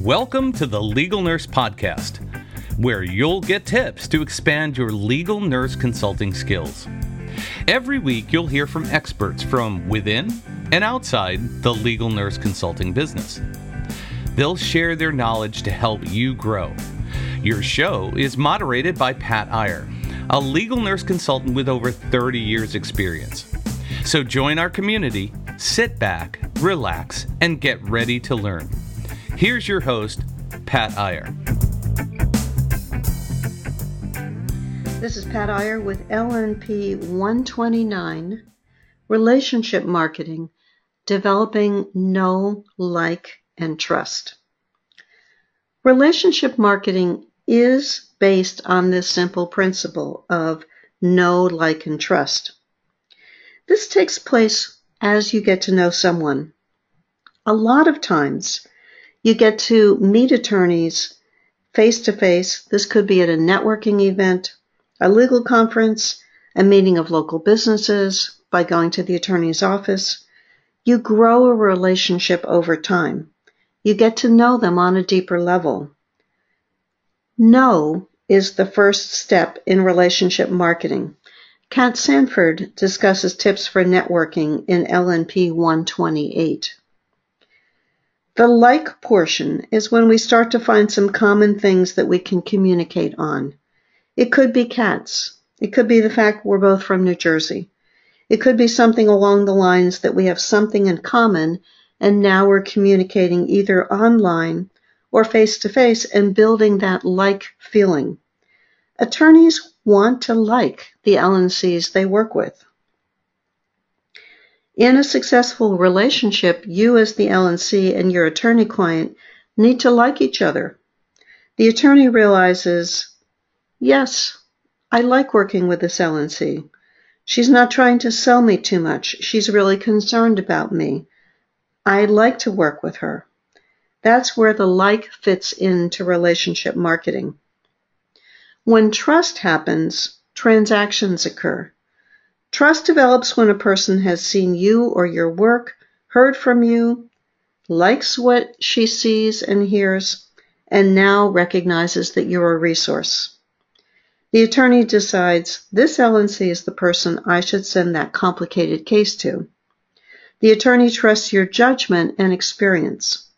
Welcome to the Legal Nurse Podcast, where you'll get tips to expand your legal nurse consulting skills. Every week, you'll hear from experts from within and outside the legal nurse consulting business. They'll share their knowledge to help you grow. Your show is moderated by Pat Iyer, a legal nurse consultant with over 30 years' experience. So join our community, sit back, relax, and get ready to learn. Here's your host, Pat Iyer. This is Pat Iyer with LNP 129, Relationship Marketing, Developing Know, Like, and Trust. Relationship marketing is based on this simple principle of know, like, and trust. This takes place as you get to know someone. A lot of times, you get to meet attorneys face-to-face. This could be at a networking event, a legal conference, a meeting of local businesses, by going to the attorney's office. You grow a relationship over time. You get to know them on a deeper level. Know is the first step in relationship marketing. Kat Sanford discusses tips for networking in LNP 128. The like portion is when we start to find some common things that we can communicate on. It could be cats. It could be the fact we're both from New Jersey. It could be something along the lines that we have something in common and now we're communicating either online or face-to-face and building that like feeling. Attorneys want to like the LNCs they work with. In a successful relationship, you as the LNC and your attorney client need to like each other. The attorney realizes, yes, I like working with this LNC. She's not trying to sell me too much. She's really concerned about me. I like to work with her. That's where the like fits into relationship marketing. When trust happens, transactions occur. Trust develops when a person has seen you or your work, heard from you, likes what she sees and hears, and now recognizes that you're a resource. The attorney decides, this LNC is the person I should send that complicated case to. The attorney trusts your judgment and experience.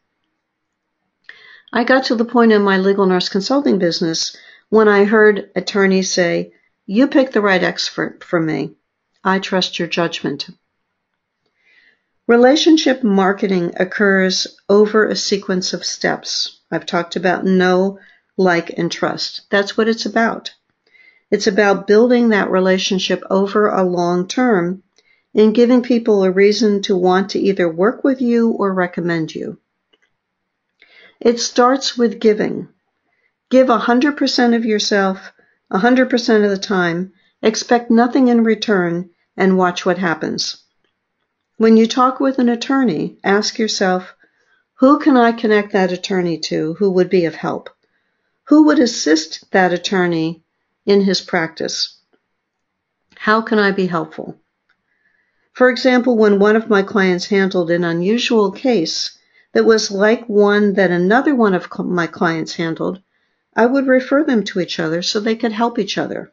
I got to the point in my legal nurse consulting business when I heard attorneys say, you picked the right expert for me. I trust your judgment. Relationship marketing occurs over a sequence of steps. I've talked about know, like, and trust. That's what it's about. It's about building that relationship over a long term and giving people a reason to want to either work with you or recommend you. It starts with giving. Give 100% of yourself, 100% of the time. Expect nothing in return and watch what happens. When you talk with an attorney, ask yourself, who can I connect that attorney to who would be of help? Who would assist that attorney in his practice? How can I be helpful? For example, when one of my clients handled an unusual case that was like one that another one of my clients handled, I would refer them to each other so they could help each other.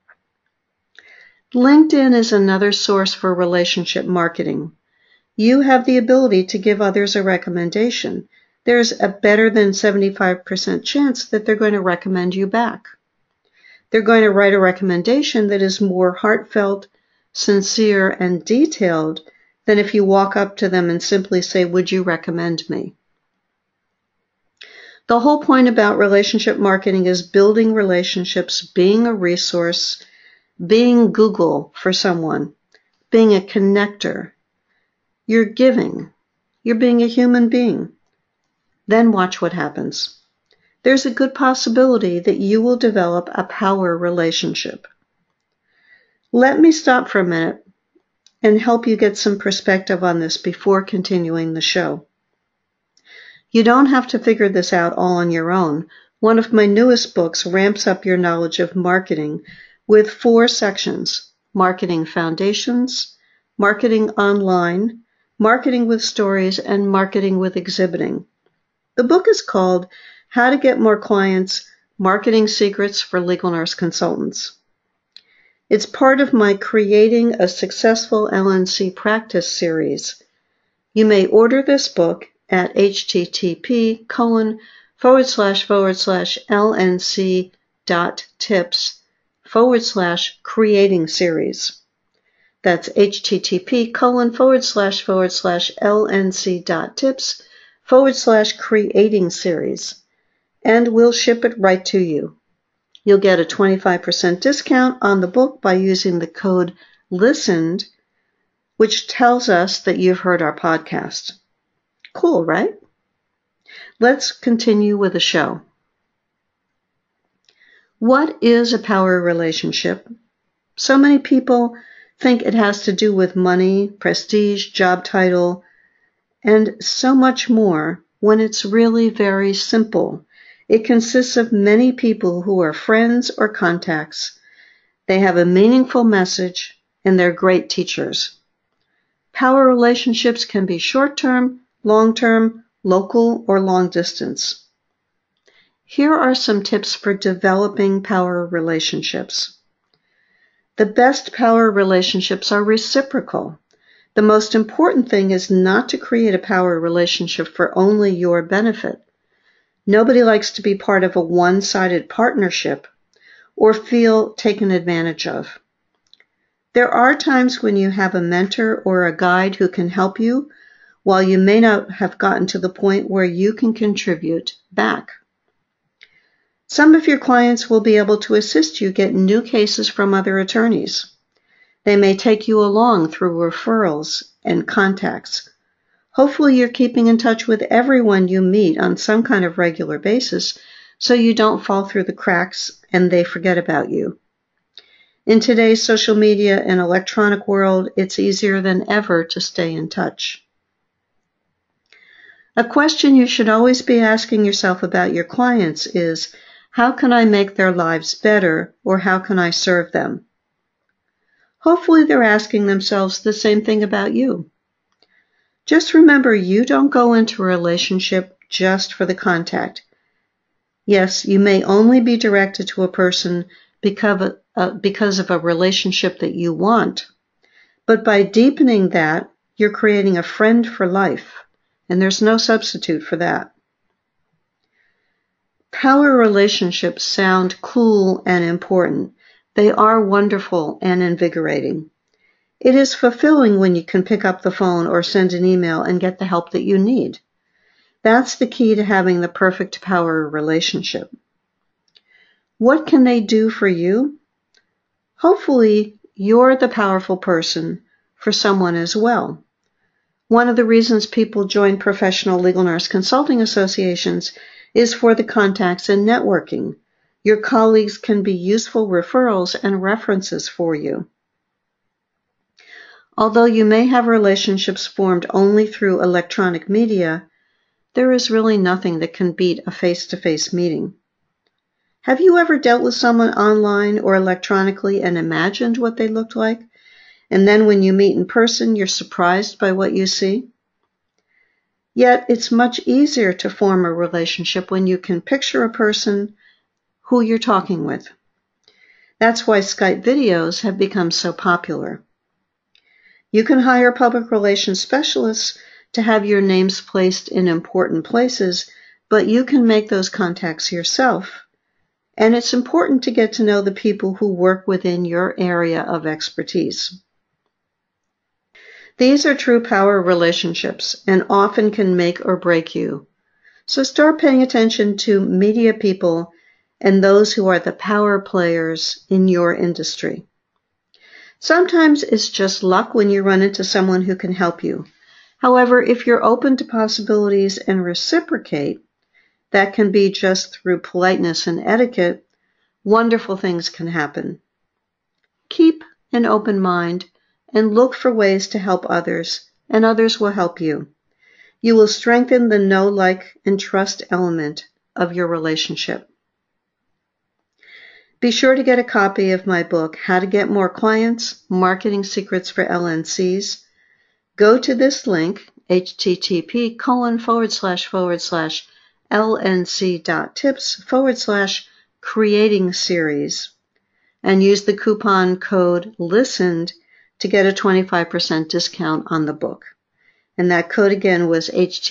LinkedIn is another source for relationship marketing. You have the ability to give others a recommendation. There's a better than 75% chance that they're going to recommend you back. They're going to write a recommendation that is more heartfelt, sincere, and detailed than if you walk up to them and simply say, would you recommend me? The whole point about relationship marketing is building relationships, being a resource, being Google for someone, being a connector. You're giving. You're being a human being. Then watch what happens. There's a good possibility that you will develop a power relationship. Let me stop for a minute and help you get some perspective on this before continuing the show. You don't have to figure this out all on your own. One of my newest books ramps up your knowledge of marketing with 4 sections: marketing foundations, marketing online, marketing with stories, and marketing with exhibiting. The book is called How to Get More Clients, Marketing Secrets for Legal Nurse Consultants. It's part of my Creating a Successful LNC Practice series. You may order this book at http://lnc.tips/creating series. That's http://lnc.tips/creating series. And we'll ship it right to you. You'll get a 25% discount on the book by using the code LISTENED, which tells us that you've heard our podcast. Cool, right? Let's continue with the show. What is a power relationship? So many people think it has to do with money, prestige, job title, and so much more, when it's really very simple. It consists of many people who are friends or contacts. They have a meaningful message, and they're great teachers. Power relationships can be short-term, long-term, local, or long-distance. Here are some tips for developing power relationships. The best power relationships are reciprocal. The most important thing is not to create a power relationship for only your benefit. Nobody likes to be part of a one-sided partnership or feel taken advantage of. There are times when you have a mentor or a guide who can help you, while you may not have gotten to the point where you can contribute back. Some of your clients will be able to assist you get new cases from other attorneys. They may take you along through referrals and contacts. Hopefully you're keeping in touch with everyone you meet on some kind of regular basis so you don't fall through the cracks and they forget about you. In today's social media and electronic world, it's easier than ever to stay in touch. A question you should always be asking yourself about your clients is, how can I make their lives better, or how can I serve them? Hopefully they're asking themselves the same thing about you. Just remember, you don't go into a relationship just for the contact. Yes, you may only be directed to a person because of a relationship that you want, but by deepening that, you're creating a friend for life, and there's no substitute for that. Power relationships sound cool and important. They are wonderful and invigorating. It is fulfilling when you can pick up the phone or send an email and get the help that you need. That's the key to having the perfect power relationship. What can they do for you? Hopefully, you're the powerful person for someone as well. One of the reasons people join professional legal nurse consulting associations is for the contacts and networking. Your colleagues can be useful referrals and references for you. Although you may have relationships formed only through electronic media, there is really nothing that can beat a face-to-face meeting. Have you ever dealt with someone online or electronically and imagined what they looked like? And then when you meet in person, you're surprised by what you see? Yet it's much easier to form a relationship when you can picture a person who you're talking with. That's why Skype videos have become so popular. You can hire public relations specialists to have your names placed in important places, but you can make those contacts yourself. And it's important to get to know the people who work within your area of expertise. These are true power relationships and often can make or break you. So start paying attention to media people and those who are the power players in your industry. Sometimes it's just luck when you run into someone who can help you. However, if you're open to possibilities and reciprocate, that can be just through politeness and etiquette, wonderful things can happen. Keep an open mind and look for ways to help others, and others will help you. You will strengthen the know, like, and trust element of your relationship. Be sure to get a copy of my book, How to Get More Clients, Marketing Secrets for LNCs. Go to this link, http:// lnc.tips/creating series and use the coupon code LISTENED to get a 25% discount on the book. And that code again was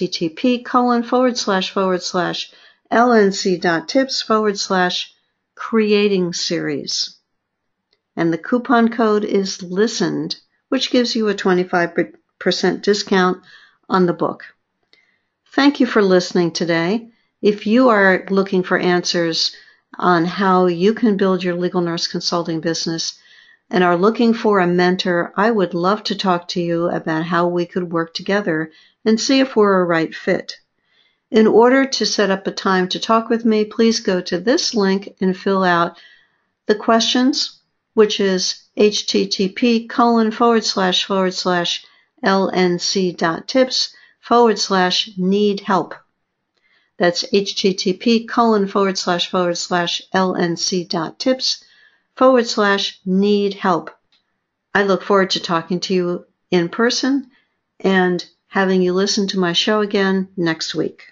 http://lnc.tips/creating series. And the coupon code is LISTENED, which gives you a 25% discount on the book. Thank you for listening today. If you are looking for answers on how you can build your legal nurse consulting business and are looking for a mentor, I would love to talk to you about how we could work together and see if we're a right fit. In order to set up a time to talk with me, please go to this link and fill out the questions, which is http://lnc.tips/need help. That's http://lnc.tips/need help. I look forward to talking to you in person and having you listen to my show again next week.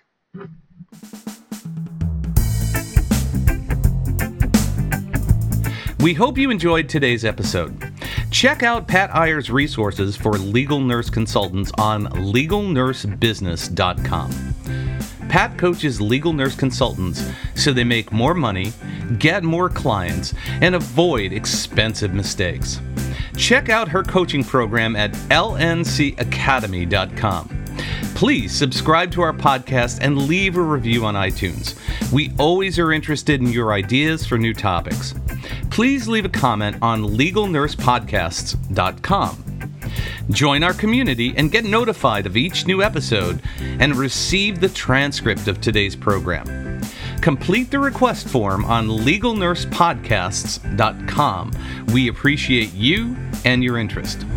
We hope you enjoyed today's episode. Check out Pat Iyer's resources for legal nurse consultants on legalnursebusiness.com. Pat coaches legal nurse consultants so they make more money, get more clients, and avoid expensive mistakes. Check out her coaching program at lncacademy.com. Please subscribe to our podcast and leave a review on iTunes. We always are interested in your ideas for new topics. Please leave a comment on legalnursepodcasts.com. Join our community and get notified of each new episode and receive the transcript of today's program. Complete the request form on legalnursepodcasts.com. We appreciate you and your interest.